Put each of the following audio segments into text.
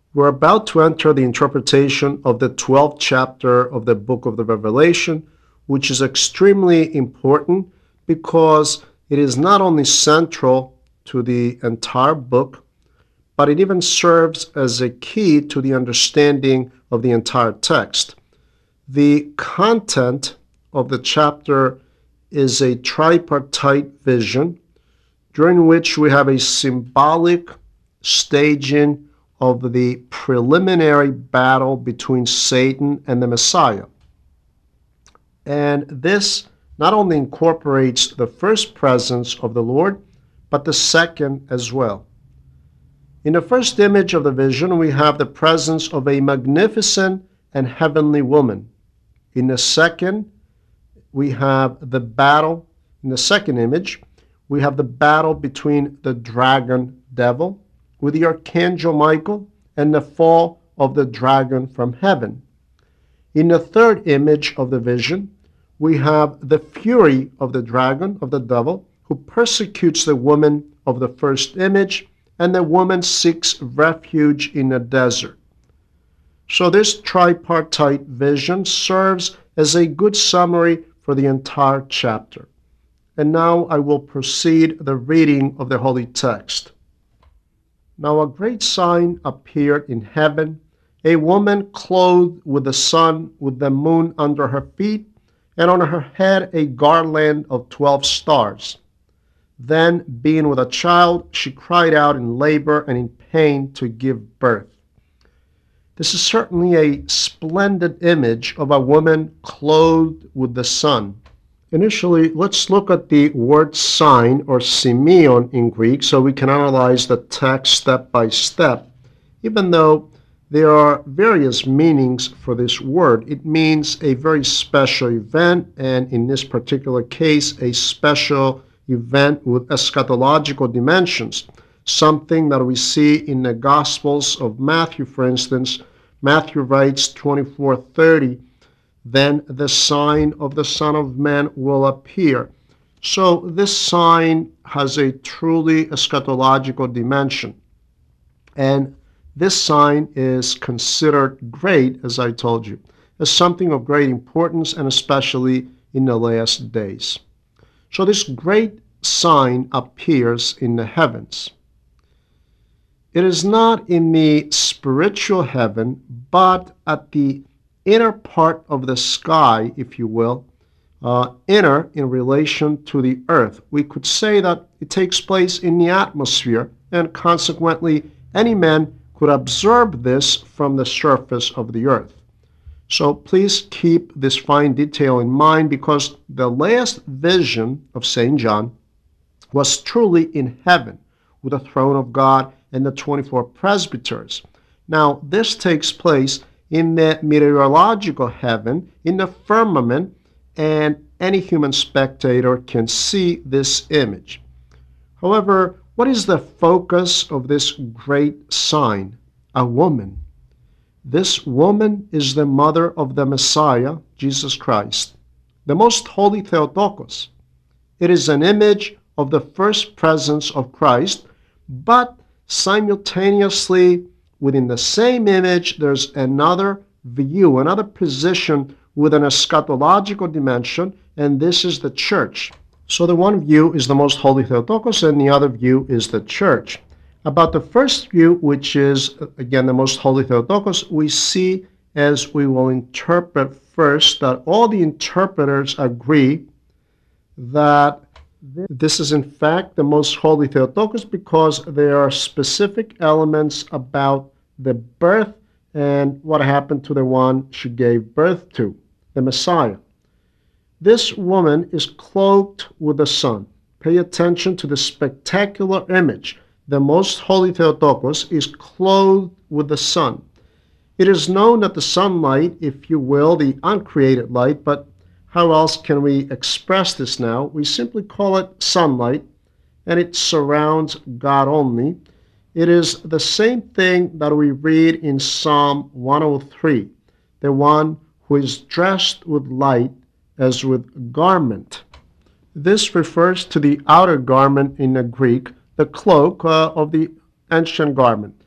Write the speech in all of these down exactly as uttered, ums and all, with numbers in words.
We're about to enter the interpretation of the twelfth chapter of the book of the Revelation, which is extremely important because it is not only central to the entire book, but it even serves as a key to the understanding of the entire text. The content of the chapter is a tripartite vision during which we have a symbolic staging of the preliminary battle between Satan and the Messiah. And this not only incorporates the first presence of the Lord, but the second as well. In the first image of the vision, we have the presence of a magnificent and heavenly woman. In the second, we have the battle. In the second image, we have the battle between the dragon devil with the archangel Michael and the fall of the dragon from heaven. In the third image of the vision, we have the fury of the dragon, of the devil, who persecutes the woman of the first image, and the woman seeks refuge in a desert. So this tripartite vision serves as a good summary for the entire chapter. And now I will proceed the reading of the holy text. Now a great sign appeared in heaven, a woman clothed with the sun, with the moon under her feet, and on her head a garland of twelve stars. Then, being with a child, she cried out in labor and in pain to give birth. This is certainly a splendid image of a woman clothed with the sun. Initially, let's look at the word sign, or semeion in Greek, so we can analyze the text step by step. Even though there are various meanings for this word, it means a very special event, and in this particular case, a special event with eschatological dimensions, something that we see in the Gospels of Matthew, for instance. Matthew writes twenty-four thirty, then the sign of the Son of Man will appear. So this sign has a truly eschatological dimension. And this sign is considered great, as I told you, as something of great importance, and especially in the last days. So this great sign appears in the heavens. It is not in the spiritual heaven, but at the inner part of the sky, if you will, uh, inner in relation to the earth. We could say that it takes place in the atmosphere, and consequently any man could observe this from the surface of the earth. So please keep this fine detail in mind, because the last vision of Saint John was truly in heaven with the throne of God and the twenty-four presbyters. Now this takes place in the meteorological heaven, in the firmament, and any human spectator can see this image. However, what is the focus of this great sign? A woman. This woman is the mother of the Messiah, Jesus Christ, the most holy Theotokos. It is an image of the first presence of Christ, but simultaneously within the same image there's another view, another position with an eschatological dimension, and this is the church. So the one view is the most holy Theotokos, and the other view is the church. About the first view, which is, again, the most holy Theotokos, we see, as we will interpret first, that all the interpreters agree that this is in fact the most holy Theotokos, because there are specific elements about the birth and what happened to the one she gave birth to, the Messiah. This woman is cloaked with the sun. Pay attention to the spectacular image. The most holy Theotokos is clothed with the sun. It is known that the sunlight, if you will, the uncreated light, but how else can we express this now? We simply call it sunlight, and it surrounds God only. It is the same thing that we read in Psalm one oh three, the one who is dressed with light as with garment. This refers to the outer garment in the Greek, the cloak uh, of the ancient garment.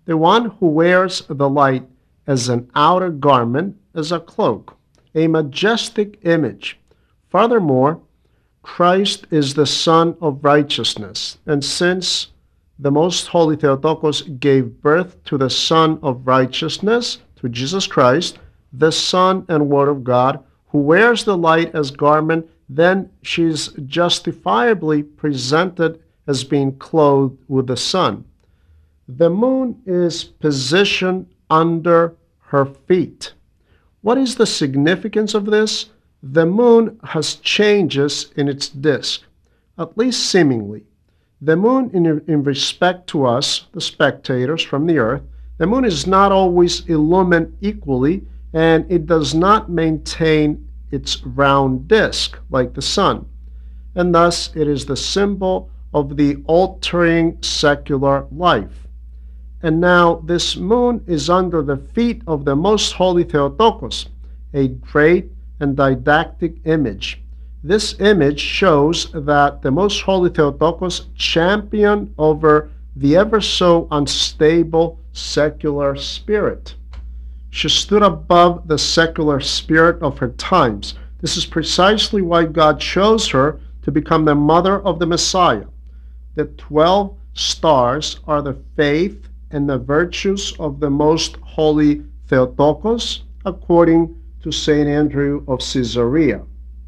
The one who wears the light as an outer garment is a cloak, a majestic image. Furthermore, Christ is the Son of righteousness, and since the Most Holy Theotokos gave birth to the Son of righteousness, to Jesus Christ, the Son and Word of God, who wears the light as garment, then she is justifiably presented as being clothed with the sun. The moon is positioned under her feet. What is the significance of this? The moon has changes in its disk, at least seemingly. The moon, in, in respect to us, the spectators from the earth, the moon is not always illumined equally, and it does not maintain its round disk like the sun. And thus it is the symbol of the altering secular life. And now this moon is under the feet of the Most Holy Theotokos, a great and didactic image. This image shows that the Most Holy Theotokos championed over the ever so unstable secular spirit. She stood above the secular spirit of her times. This is precisely why God chose her to become the mother of the Messiah. The twelve stars are the faith and the virtues of the Most Holy Theotokos, according to Saint Andrew of Caesarea.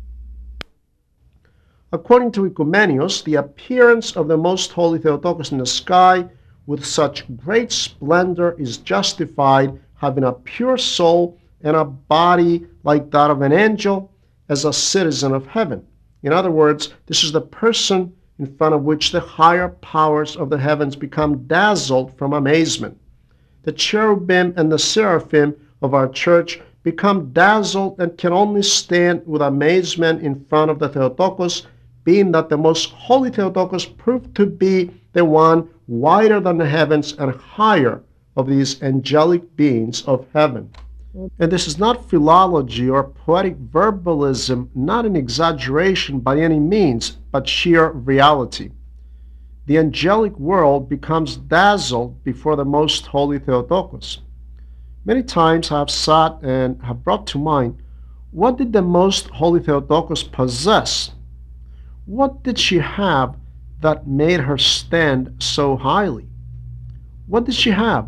According to Ecumenius, the appearance of the Most Holy Theotokos in the sky with such great splendor is justified, having a pure soul and a body like that of an angel, as a citizen of heaven. In other words, this is the person in front of which the higher powers of the heavens become dazzled from amazement. The cherubim and the seraphim of our church become dazzled and can only stand with amazement in front of the Theotokos, being that the Most Holy Theotokos proved to be the one wider than the heavens and higher of these angelic beings of heaven. And this is not philology or poetic verbalism, not an exaggeration by any means, but sheer reality. The angelic world becomes dazzled before the Most Holy Theotokos. Many times I have sat and have brought to mind, what did the Most Holy Theotokos possess? What did she have that made her stand so highly? What did she have?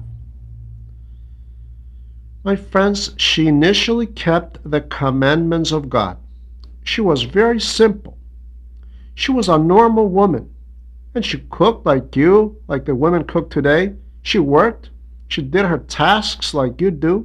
My friends, she initially kept the commandments of God. She was very simple. She was a normal woman, and she cooked like you, like the women cook today. She worked. She did her tasks like you do.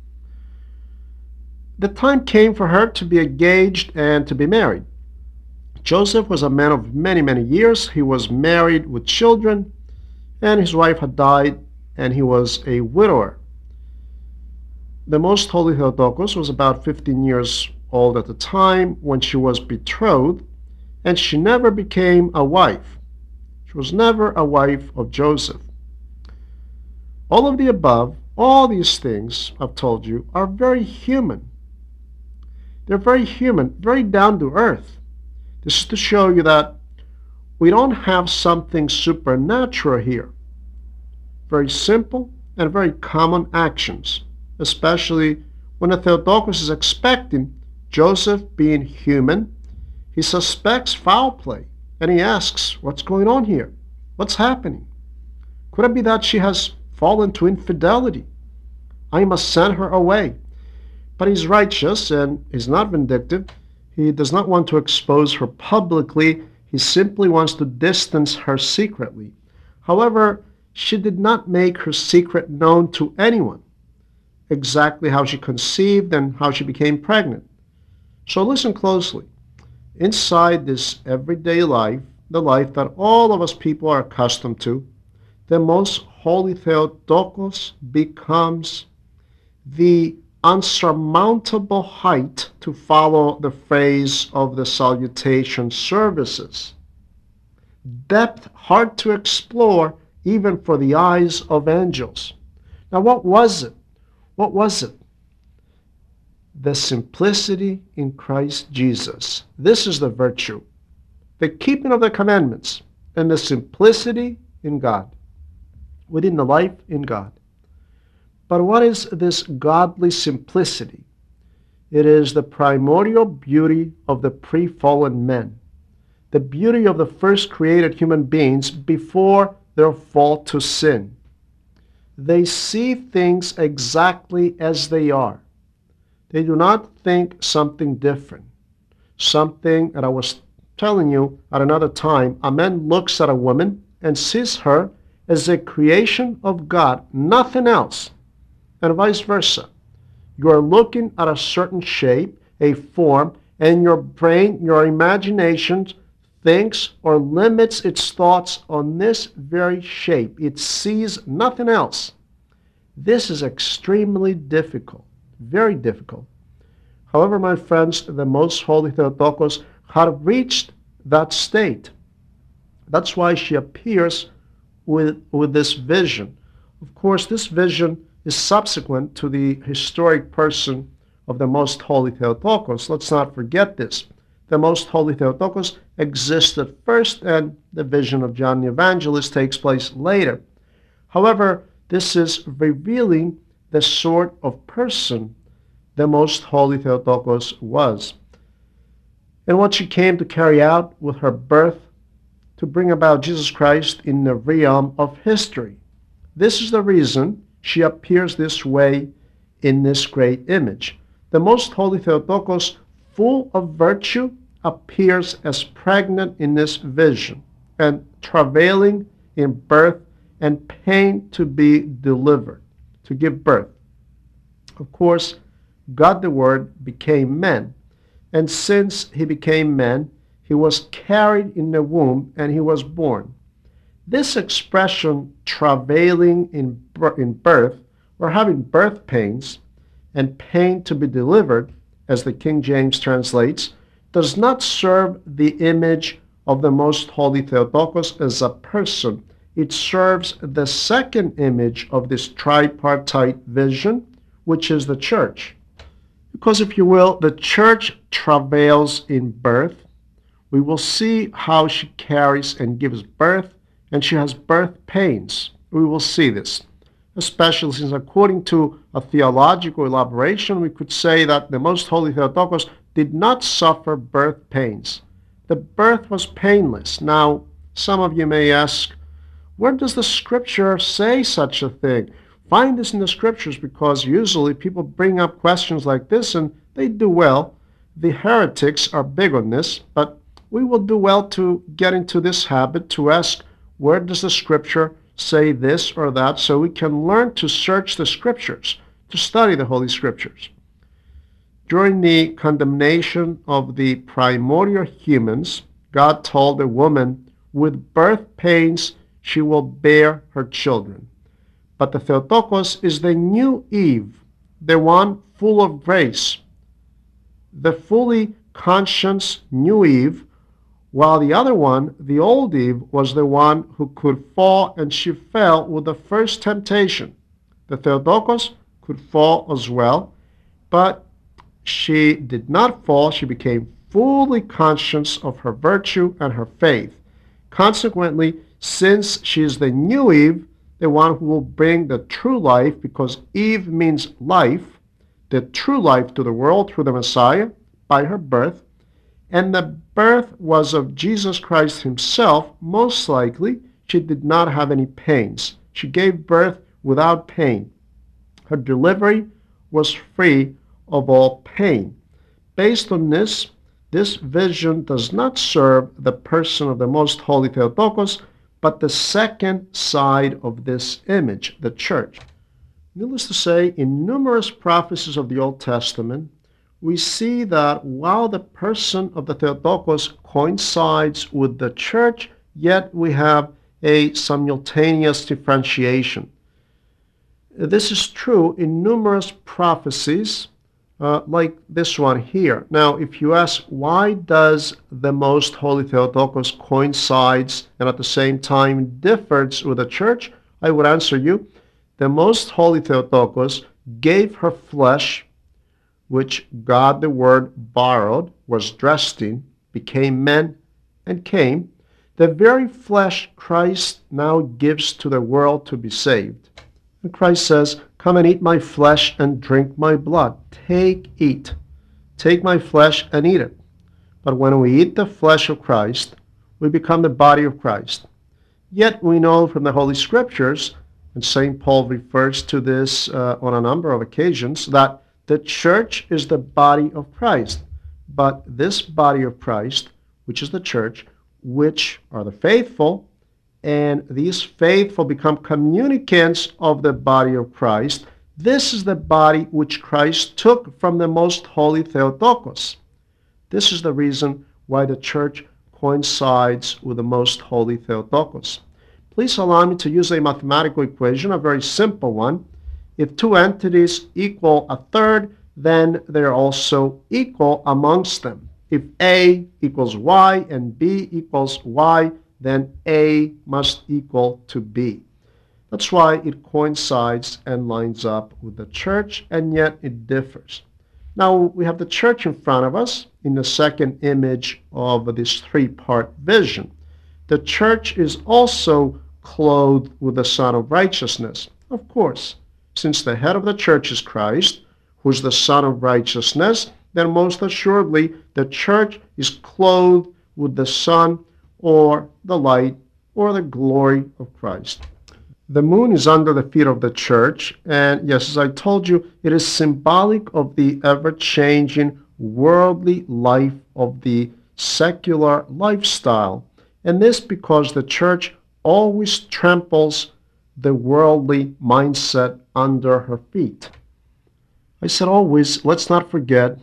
The time came for her to be engaged and to be married. Joseph was a man of many, many years. He was married with children, and his wife had died, and he was a widower. The Most Holy Theotokos was about fifteen years old at the time when she was betrothed, and she never became a wife. She was never a wife of Joseph. All of the above, all these things I've told you, are very human. They're very human, very down to earth. This is to show you that we don't have something supernatural here. Very simple and very common actions, especially when the Theotokos is expecting Joseph being human. He suspects foul play, and he asks, what's going on here? What's happening? Could it be that she has fallen to infidelity? I must send her away. But he's righteous and he's not vindictive. He does not want to expose her publicly. He simply wants to distance her secretly. However, she did not make her secret known to anyone, exactly how she conceived and how she became pregnant. So listen closely. Inside this everyday life, the life that all of us people are accustomed to, the Most Holy Theotokos becomes the unsurmountable height, to follow the phrase of the salutation services. Depth hard to explore even for the eyes of angels. Now what was it? What was it? The simplicity in Christ Jesus. This is the virtue. The keeping of the commandments and the simplicity in God. within the life in God. But what is this godly simplicity? It is the primordial beauty of the pre-fallen men, the beauty of the first created human beings before their fall to sin. They see things exactly as they are. They do not think something different. Something that I was telling you at another time, a man looks at a woman and sees her as a creation of God, nothing else, and vice versa. You are looking at a certain shape, a form, and your brain, your imagination thinks or limits its thoughts on this very shape. It sees nothing else. This is extremely difficult, very difficult. However, my friends, the Most Holy Theotokos had reached that state. That's why she appears with, with this vision. Of course, this vision is subsequent to the historic person of the Most Holy Theotokos. Let's not forget this. The Most Holy Theotokos existed first, and the vision of John the Evangelist takes place later. However, this is revealing the sort of person the Most Holy Theotokos was, and what she came to carry out with her birth to bring about Jesus Christ in the realm of history. This is the reason she appears this way in this great image. The Most Holy Theotokos, full of virtue, appears as pregnant in this vision and travailing in birth and pain to be delivered, to give birth. Of course, God the Word became man, and since he became man, he was carried in the womb and he was born. This expression, travailing in, in birth, or having birth pains, and pain to be delivered, as the King James translates, does not serve the image of the Most Holy Theotokos as a person. It serves the second image of this tripartite vision, which is the church. Because, if you will, the church travails in birth. We will see how she carries and gives birth, and she has birth pains. We will see this, especially since, according to a theological elaboration, we could say that the Most Holy Theotokos did not suffer birth pains. The birth was painless. Now, some of you may ask, where does the Scripture say such a thing? Find this in the Scriptures, because usually people bring up questions like this and they do well. The heretics are big on this, but we will do well to get into this habit to ask, where does the Scripture say this or that, so we can learn to search the Scriptures, to study the Holy Scriptures. During the condemnation of the primordial humans, God told the woman, with birth pains she will bear her children. But the Theotokos is the new Eve, the one full of grace, the fully conscious new Eve, while the other one, the old Eve, was the one who could fall, and she fell with the first temptation. The Theotokos could fall as well, but she did not fall. She became fully conscious of her virtue and her faith. Consequently, since she is the new Eve, the one who will bring the true life, because Eve means life, the true life to the world through the Messiah by her birth, and the birth was of Jesus Christ himself. Most likely, she did not have any pains. She gave birth without pain. Her delivery was free of all pain. Based on this, this vision does not serve the person of the Most Holy Theotokos, but the second side of this image, the church. Needless to say, in numerous prophecies of the Old Testament, we see that while the person of the Theotokos coincides with the church, yet we have a simultaneous differentiation. This is true in numerous prophecies, uh, like this one here. Now, if you ask, why does the Most Holy Theotokos coincides and at the same time differs with the church? I would answer you, the Most Holy Theotokos gave her flesh, which God the Word borrowed, was dressed in, became man, and came. The very flesh Christ now gives to the world to be saved. And Christ says, "Come and eat my flesh and drink my blood." Take, eat. Take my flesh and eat it. But when we eat the flesh of Christ, we become the body of Christ. Yet we know from the Holy Scriptures, and Saint Paul refers to this uh, on a number of occasions, that the church is the body of Christ. But this body of Christ, which is the church, which are the faithful, and these faithful become communicants of the body of Christ, this is the body which Christ took from the most holy Theotokos. This is the reason why the church coincides with the most holy Theotokos. Please allow me to use a mathematical equation, a very simple one. If two entities equal a third, then they're also equal amongst them. If A equals Y and B equals Y, then A must equal to B. That's why it coincides and lines up with the church, and yet it differs. Now we have the church in front of us in the second image of this three-part vision. The church is also clothed with the Son of Righteousness. Of course, since the head of the church is Christ, who is the Son of Righteousness, then most assuredly the church is clothed with the sun or the light or the glory of Christ. The moon is under the feet of the church, and yes, as I told you, it is symbolic of the ever-changing worldly life of the secular lifestyle, and this because the church always tramples the worldly mindset under her feet. I said always, let's not forget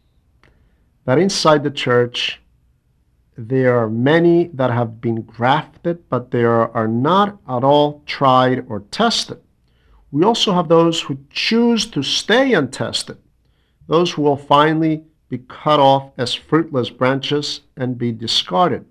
that inside the church there are many that have been grafted, but they are, are not at all tried or tested. We also have those who choose to stay untested, those who will finally be cut off as fruitless branches and be discarded.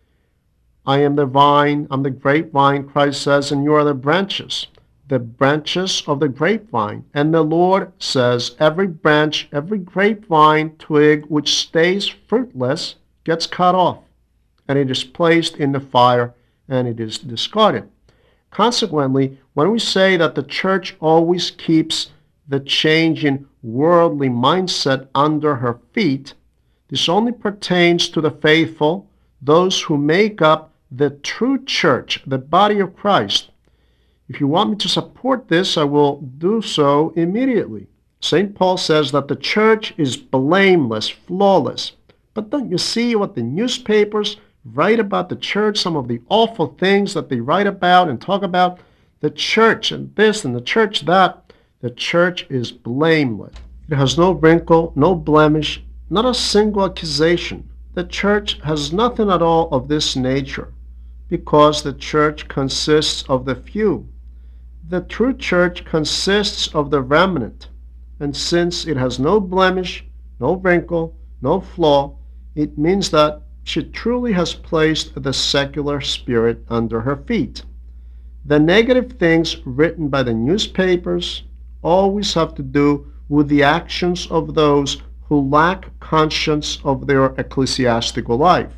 I am the vine, I'm the grapevine, Christ says, and you are the branches, the branches of the grapevine. And the Lord says, every branch, every grapevine twig which stays fruitless gets cut off, and it is placed in the fire, and it is discarded. Consequently, when we say that the church always keeps the changing worldly mindset under her feet, this only pertains to the faithful, those who make up the true church, the body of Christ. If you want me to support this, I will do so immediately. Saint Paul says that the church is blameless, flawless. But don't you see what the newspapers write about the church, some of the awful things that they write about and talk about? The church and this and the church that. The church is blameless. It has no wrinkle, no blemish, not a single accusation. The church has nothing at all of this nature, because the church consists of the few. The true church consists of the remnant, and since it has no blemish, no wrinkle, no flaw, it means that she truly has placed the secular spirit under her feet. The negative things written by the newspapers always have to do with the actions of those who lack conscience of their ecclesiastical life.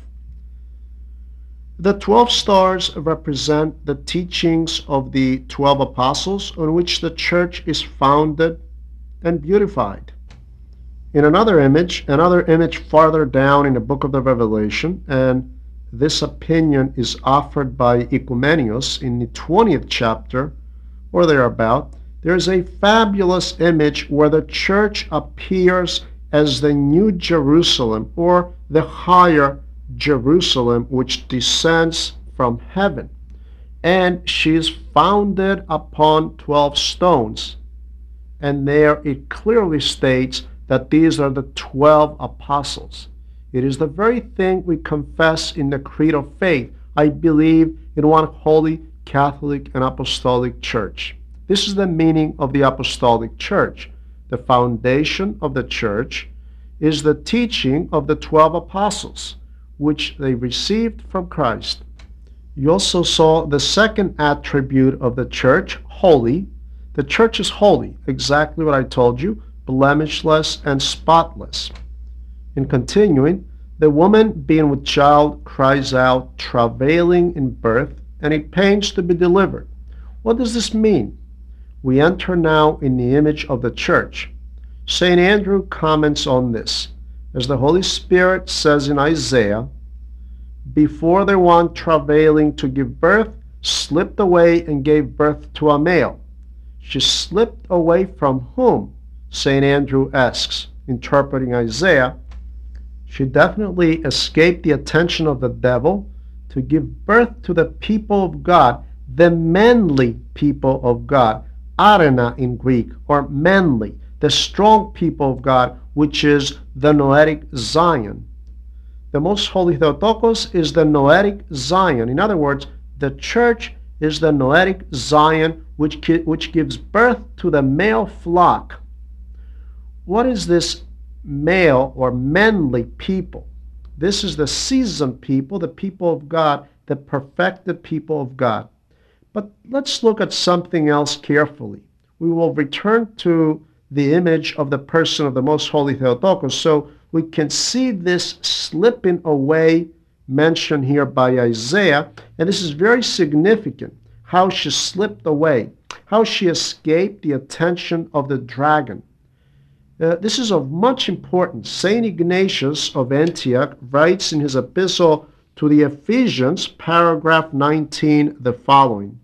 The twelve stars represent the teachings of the twelve apostles on which the church is founded and beautified. In another image, another image farther down in the book of the Revelation, and this opinion is offered by Ecumenius in the twentieth chapter, or thereabout, there is a fabulous image where the church appears as the New Jerusalem, or the higher Jerusalem, which descends from heaven. And she is founded upon twelve stones. And there it clearly states that these are the twelve apostles. It is the very thing we confess in the creed of faith. I believe in one holy, Catholic, and Apostolic Church. This is the meaning of the Apostolic Church. The foundation of the church is the teaching of the twelve apostles, which they received from Christ. You also saw the second attribute of the church, holy. The church is holy, exactly what I told you, blemishless and spotless. In continuing, The woman being with child cries out, travailing in birth, and it pains to be delivered. What does this mean? We enter now in the image of the church. Saint Andrew comments on this. As the Holy Spirit says in Isaiah, before the one travailing to give birth slipped away and gave birth to a male. She slipped away from whom? Saint Andrew asks, interpreting Isaiah. She definitely escaped the attention of the devil to give birth to the people of God, the manly people of God, arena in Greek, or manly, the strong people of God, which is the Noetic Zion. The Most Holy Theotokos is the Noetic Zion. In other words, the church is the Noetic Zion, which, which gives birth to the male flock. What is this male or manly people? This is the seasoned people, the people of God, the perfected people of God. But let's look at something else carefully. We will return to the image of the person of the Most Holy Theotokos, so we can see this slipping away mentioned here by Isaiah, and this is very significant, how she slipped away, how she escaped the attention of the dragon. Uh, this is of much importance. Saint Ignatius of Antioch writes in his epistle to the Ephesians, paragraph nineteen, the following.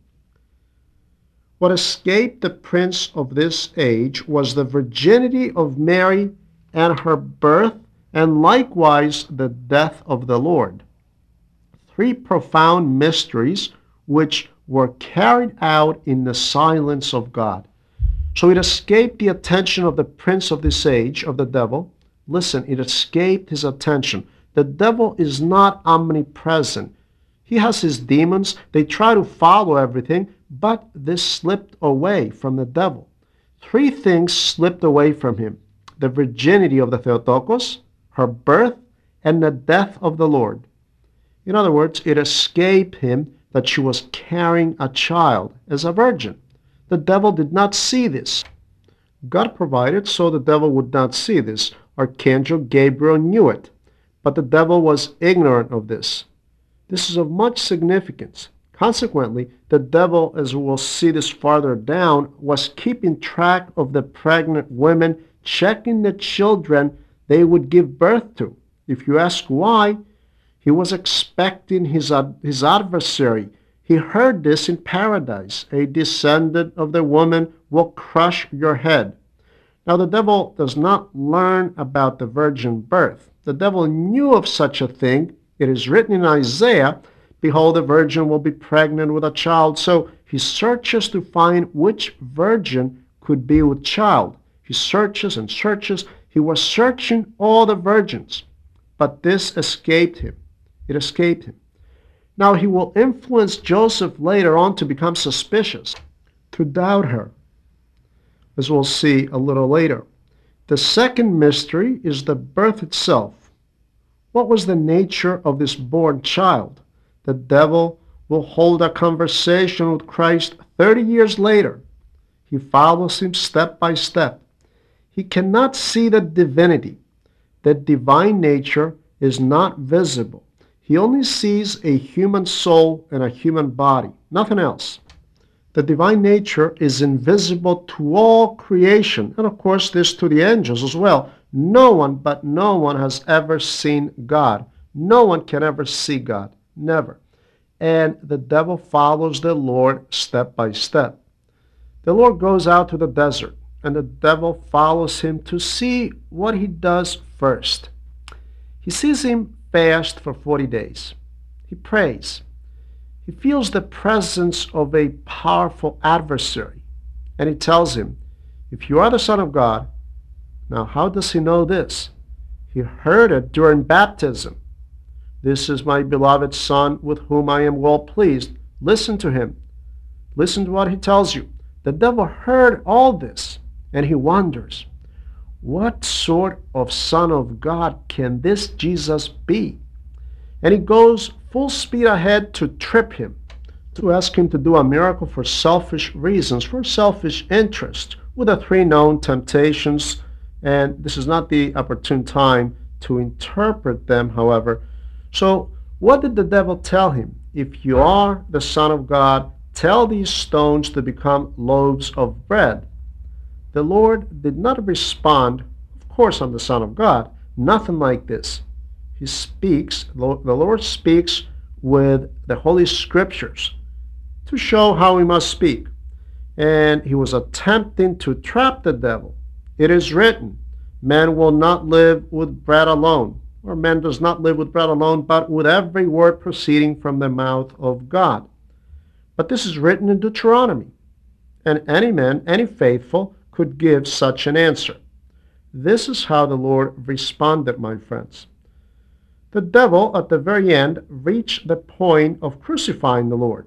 What escaped the prince of this age was the virginity of Mary and her birth, and likewise the death of the Lord. Three profound mysteries which were carried out in the silence of God. So it escaped the attention of the prince of this age, of the devil. Listen, it escaped his attention. The devil is not omnipresent. He has his demons. They try to follow everything, but this slipped away from the devil. Three things slipped away from him: the virginity of the Theotokos, her birth, and the death of the Lord. In other words, it escaped him that she was carrying a child as a virgin. The devil did not see this. God provided so the devil would not see this. Archangel Gabriel knew it, but the devil was ignorant of this. This is of much significance. Consequently, the devil, as we will see this farther down, was keeping track of the pregnant women, checking the children they would give birth to. If you ask why, he was expecting his, ad- his adversary. He heard this in paradise. A descendant of the woman will crush your head. Now, the devil does not learn about the virgin birth. The devil knew of such a thing. It is written in Isaiah, behold, the virgin will be pregnant with a child. So he searches to find which virgin could be with child. He searches and searches. He was searching all the virgins, but this escaped him. It escaped him. Now he will influence Joseph later on to become suspicious, to doubt her, as we'll see a little later. The second mystery is the birth itself. What was the nature of this born child? The devil will hold a conversation with Christ thirty years later. He follows him step by step. He cannot see the divinity. The divine nature is not visible. He only sees a human soul and a human body, nothing else. The divine nature is invisible to all creation, and of course this to the angels as well. No one, but no one has ever seen God. No one can ever see God, never. And the devil follows the Lord step by step. The Lord goes out to the desert, and the devil follows him to see what he does first. He sees him fast for forty days. He prays. He feels the presence of a powerful adversary. And he tells him, if you are the Son of God, now how does he know this? He heard it during baptism. This is my beloved Son with whom I am well pleased. Listen to him. Listen to what he tells you. The devil heard all this, and he wonders, what sort of Son of God can this Jesus be? And he goes full speed ahead to trip him, to ask him to do a miracle for selfish reasons, for selfish interest, with the three known temptations. And this is not the opportune time to interpret them, however. So, what did the devil tell him? If you are the Son of God, tell these stones to become loaves of bread. The Lord did not respond, of course, I'm the Son of God. Nothing like this. He speaks, the Lord speaks with the Holy Scriptures to show how he must speak. And he was attempting to trap the devil. It is written, man will not live with bread alone, or man does not live with bread alone, but with every word proceeding from the mouth of God. But this is written in Deuteronomy, and any man, any faithful, could give such an answer. This is how the Lord responded, my friends. The devil, at the very end, reached the point of crucifying the Lord.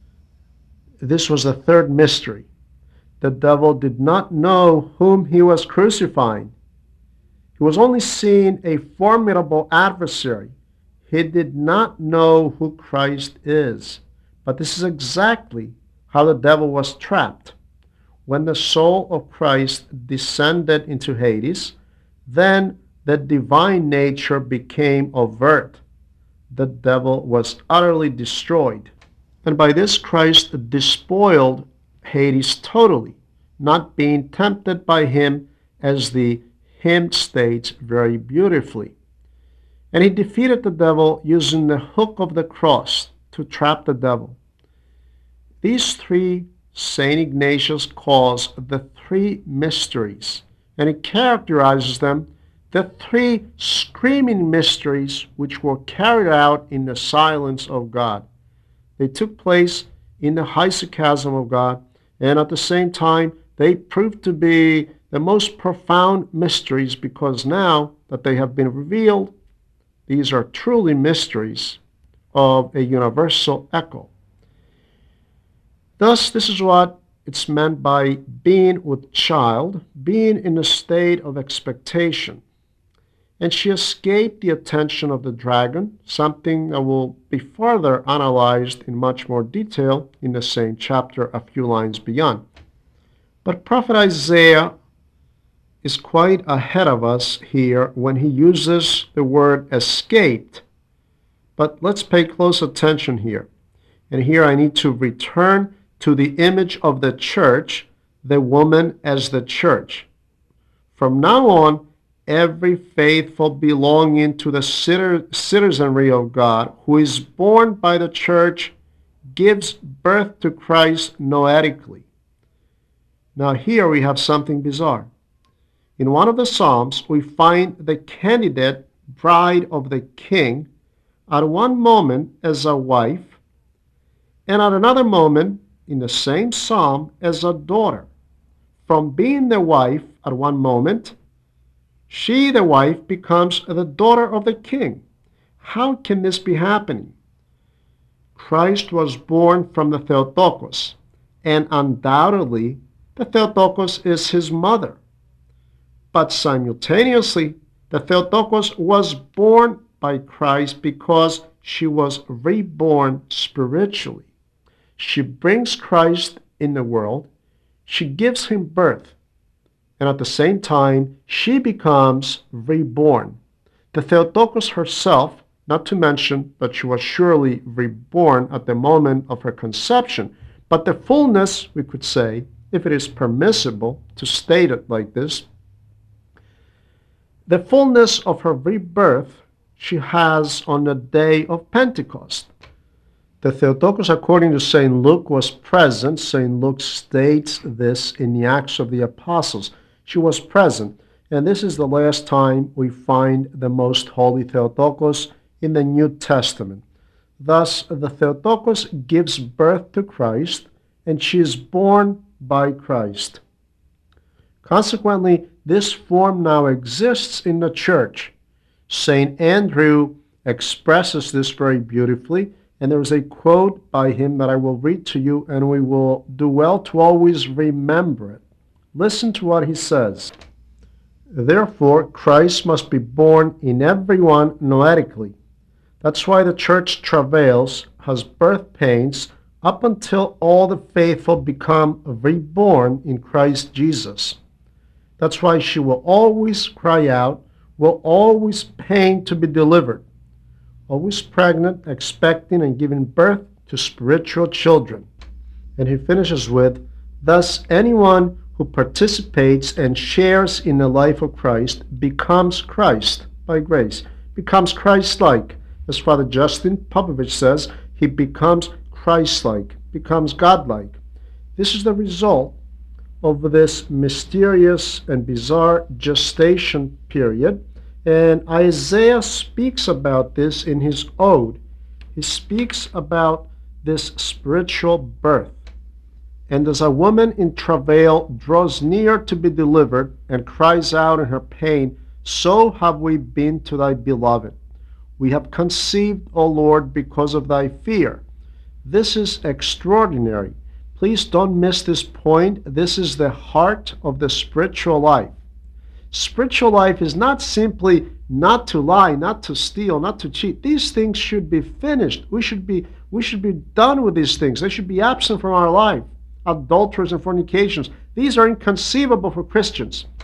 This was the third mystery. The devil did not know whom he was crucifying. He was only seeing a formidable adversary. He did not know who Christ is. But this is exactly how the devil was trapped. When the soul of Christ descended into Hades, then the divine nature became overt. The devil was utterly destroyed. And by this Christ despoiled Hades totally, not being tempted by him, as the hymn states very beautifully. And he defeated the devil using the hook of the cross to trap the devil. These three Saint Ignatius calls the three mysteries, and he characterizes them the three screaming mysteries which were carried out in the silence of God. They took place in the hesychasm of God, and at the same time they proved to be the most profound mysteries, because now that they have been revealed, these are truly mysteries of a universal echo. Thus, this is what it's meant by being with child, being in a state of expectation. And she escaped the attention of the dragon, something that will be further analyzed in much more detail in the same chapter a few lines beyond. But Prophet Isaiah is quite ahead of us here when he uses the word escaped. But let's pay close attention here. And here I need to return to the image of the church, the woman as the church. From now on, every faithful belonging to the citizenry of God who is born by the church gives birth to Christ noetically. Now here we have something bizarre. In one of the Psalms, we find the candidate bride of the king at one moment as a wife, and at another moment in the same psalm as a daughter. From being the wife at one moment, she, the wife, becomes the daughter of the king. How can this be happening? Christ was born from the Theotokos, and undoubtedly the Theotokos is his mother. But simultaneously, the Theotokos was born by Christ because she was reborn spiritually. She brings Christ in the world, she gives him birth, and at the same time, she becomes reborn. The Theotokos herself, not to mention that she was surely reborn at the moment of her conception, but the fullness, we could say, if it is permissible to state it like this, the fullness of her rebirth she has on the day of Pentecost. The Theotokos, according to Saint Luke, was present. Saint Luke states this in the Acts of the Apostles. She was present, and this is the last time we find the Most Holy Theotokos in the New Testament. Thus, the Theotokos gives birth to Christ, and she is born by Christ. Consequently, this form now exists in the church. Saint Andrew expresses this very beautifully, and there is a quote by him that I will read to you, and we will do well to always remember it. Listen to what he says. Therefore, Christ must be born in everyone noetically. That's why the church travails, has birth pains, up until all the faithful become reborn in Christ Jesus. That's why she will always cry out, will always pain to be delivered, always pregnant, expecting, and giving birth to spiritual children. And he finishes with, thus anyone who participates and shares in the life of Christ becomes Christ by grace, becomes Christ-like. As Father Justin Popovich says, he becomes Christ-like, becomes God-like. This is the result of this mysterious and bizarre gestation period, and Isaiah speaks about this in his ode. He speaks about this spiritual birth. And as a woman in travail draws near to be delivered and cries out in her pain, so have we been to thy beloved. We have conceived, O Lord, because of thy fear. This is extraordinary. Please don't miss this point. This is the heart of the spiritual life. Spiritual life is not simply not to lie, not to steal, not to cheat. These things should be finished. We should be, we should be done with these things. They should be absent from our life. Adulteries and fornications. These are inconceivable for Christians.